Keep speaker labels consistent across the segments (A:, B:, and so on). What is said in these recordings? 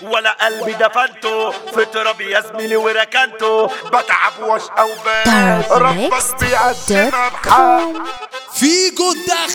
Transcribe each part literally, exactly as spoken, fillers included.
A: ولا قلبي دفنته في تراب يا زميلي وركنته. بتعب واشقى وبال ربك بيقسمها بحال.
B: فيجو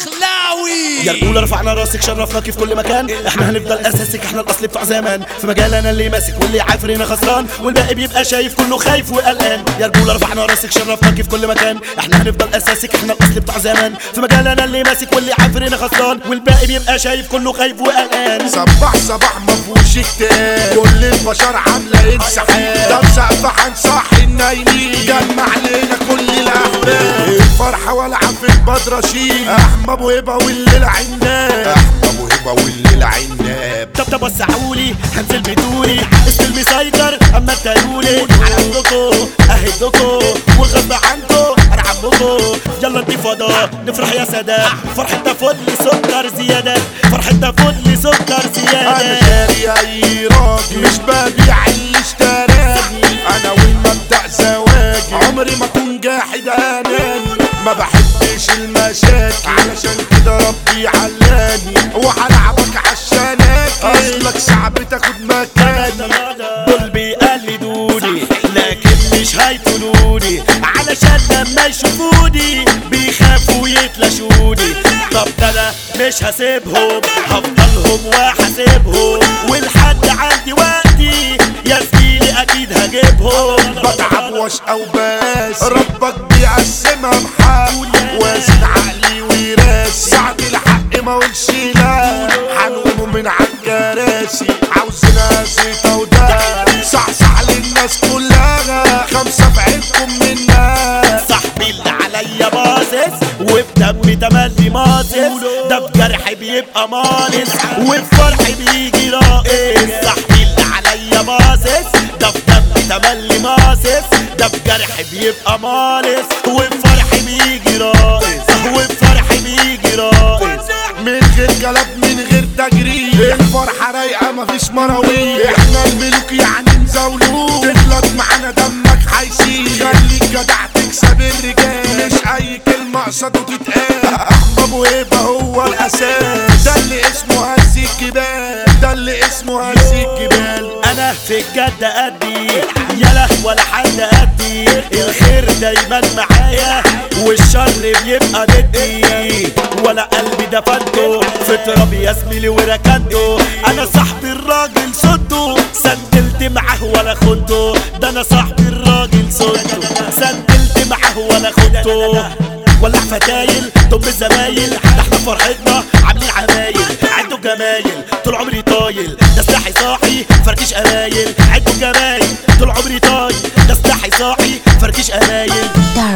B: الدخلاوي
C: يا رجولة رفعنا راسك شرفناكي في كل مكان. احنا هنفضل اساسك، احنا الاصل بتوع زمان. في مجالنا اللي ماسك واللي عافر هنا خسران، والباقي بيبقى شايف كله خايف وقلقان. يا رجولة رفعنا راسك شرفناكي في كل مكان. احنا هنفضل اساسك، احنا الاصل بتوع زمان. في مجالنا اللي ماسك واللي عافر هنا خسران، والباقي بيبقى شايف كله خايف وقلقان.
A: صباح صباح مفهوش كتاب، كل البشر عاملة انسحاب. طب سقف هنصحي النايمين، جمع علينا كل الاحباب. الفرحة والعب في البدرشين، احمى ابو هبة والليل عناب. احمى ابو هبة والليل عناب.
C: طب طب وسعولي هنزل بدوني، اسم المسيطر اما تقولي على عندكو اهدكو والغصب عنكو انا عمكو. يلا ندي فضاء نفرح يا سادة، فرحتنا فل سكر زيادة، فرحتنا فل سكر زيادة.
A: انا شاري اي راجل، مش ببيع اللي اشتراني. انا والمبدأ زواجي، عمري ما اكون جاحد اناني. ما بحبش المشاكل، علشان كده ربي علاني. وهلعبك عشانك، اصلك صعب تاخد مكاني.
C: دول بيقلدوني لكن مش هيطولوني، علشان لما يشوفوني بيخافوا يتلاشوني. طب ده انا مش هسيبهم، هفضلهم وهسيبهم، والحد عندي وقتي يا زميلي اكيد هجيبهم.
A: بتعب واشقى وبس، ربك بيقسمها بحال. وازن عقلي وراسي، ساعة الحق ما اقولش لا. هنقوموا من عالكراسي، عاوزينها زيطة وده. صحصح للناس كلها، خمسة في عينكم منا.
C: صاحبي اللي عليا باصص وبدمي تملي ماصص، ده بجرحي بيبقى مانس وبفرحي بيجي راقص. صاحبي اللي عليا باصص، ده بدمي تملي ماصص، ده بجرحي بيبقى مانس وبفرحي بيجي راقص، وبفرحي بيجي راقص.
A: من غير كلام من غير تجريد، الفرحة رايقة مفيش مراويح. احنا الملوك يعني نزولوك، تغلط معانا دمك هيسيل. خليك جدع تكسب الرجال، مش اي كلمة قصده تتقال. احمى ابو هبة هو الاساس، ده اللي اسمه هز الجبال، ده اللي اسمه هز الجبال.
C: انا في الجد قدي يلا ولا حد قدي، الخير دايما معايا والشر بيبقى ضدي. ولا قلبي دفنته في تراب يا زميلي وركنته. انا صاحبي الراجل صدته، سندلت معاه ولا خنته. ده انا صاحبي الراجل صدته، سندلت معاه ولا خنته. ولع فتايل ضم الزمايل، ده احنا فرحتنا عاملين عمايل. عدوا جمايل طول عمري طايل، ده سلاحي صاحي فركش قمايل. عدوا جمايل طول عمري طايل، ده سلاحي صاحي فركش قمايل.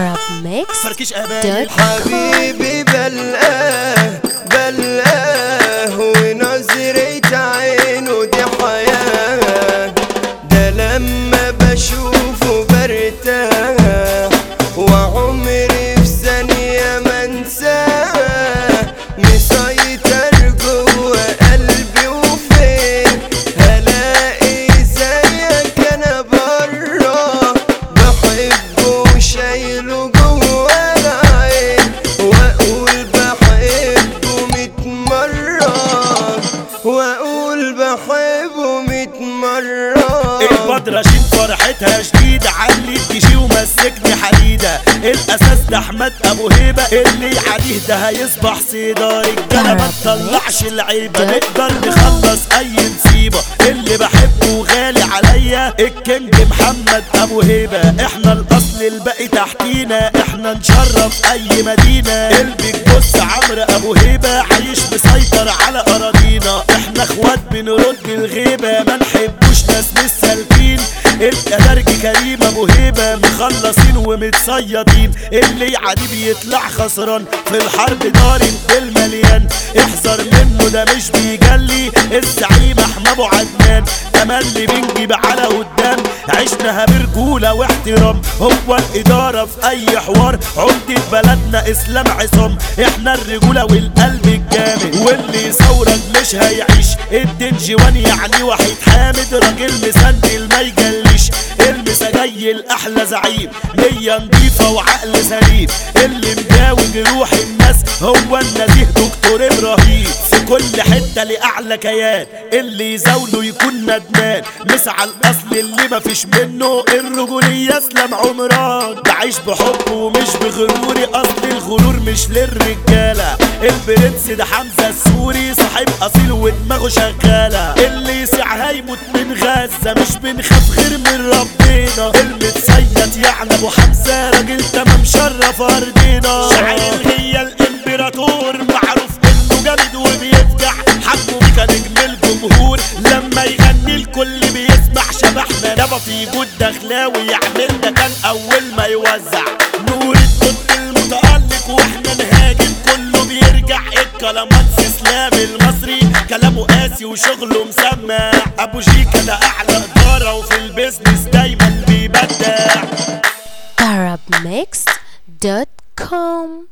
C: فركش قمايل.
D: حبيبي بلقاه بلقاه ونظرة عينه دي حياة. ده لما بشوفه برتاح، وعمري في ثانية ما انساه. مسيطر جوا قلبي، وفين هلاقي زيك انا برا. بحبه وشايله جوا العين، واقول بحبه ميت مرة، واقول بحبه ميت مرة.
C: البدرشين فرحتها شديدة، علي الديجي ومسكني حديدة. الاساس ده احمد ابو هبة، اللي عليه ده هيصبح صيدة. رجالة ما تطلعش العيبة، نقدر نخلص اي نصيبة. اللي بحبه وغالي عليا الكينج محمد ابو هبة. احنا الاصل الباقي تحتينا، احنا نشرف اي مدينة. البيج بص عمرو ابو هبة، عايش مسيطر على اراضينا. احنا اخوات بنرد الغيبة، ما نحبوش ناس مش سالكين. الادرج كريم ابو هبة، مخلصين ومتصيدين. اللي يعدي بيطلع خسران، في الحرب ضارب بالمليان. احذر منه ده مش بيجلي، الزعيم احمى ابو عدنان. تملي بنجيب على قدام، عشناها برجولة واحترام. هو الادارة في اي حوار، عمدة بلدنا اسلام عصام. احنا الرجولة والقلب الجامد، واللي يصورك مش هيعيش. الدنجوان يعني وحيد حامد، راجل مسندل ما يجلي. تعيش. المسا جاي الاحلى زعيم، نية نضيفة وعقل سليم، اللي مداوي جروح الناس هو النزيه دكتور ابراهيم. في كل حتة لأعلى كيان، اللي يزاوله يكون ندمان. مسعى الاصل اللي مفيش منه الرجولية اسلام عمران. بعيش بحب ومش بغروري، اصل الغرور مش للرجالة. البرنس ده حمزة السوري، صاحب اصيل ودماغه شغالة. اللي يسعها يموت من غزة، مش بنخاف غير من ربنا. المتصيد يعني ابو حمزة، راجل تمام شرف ارضنا. شاعر هي الامبراطور، معروف انه جامد وبيفجع. حبه بيكا نجم الجمهور، لما يغني الكل بيسمع. شبحنا نبا في جود دخلاوي، يعملنا كان اول ما يوزع. نور الضد المتألق واحنا نهاجم، كله بيرجع. الكلامانس اسلام المصري، كلامه قاسي وشغله مسمع. ابو جيكا ده اعلى اداره، وفي البيزنس دايما بيبدع.
E: arab mixed dot com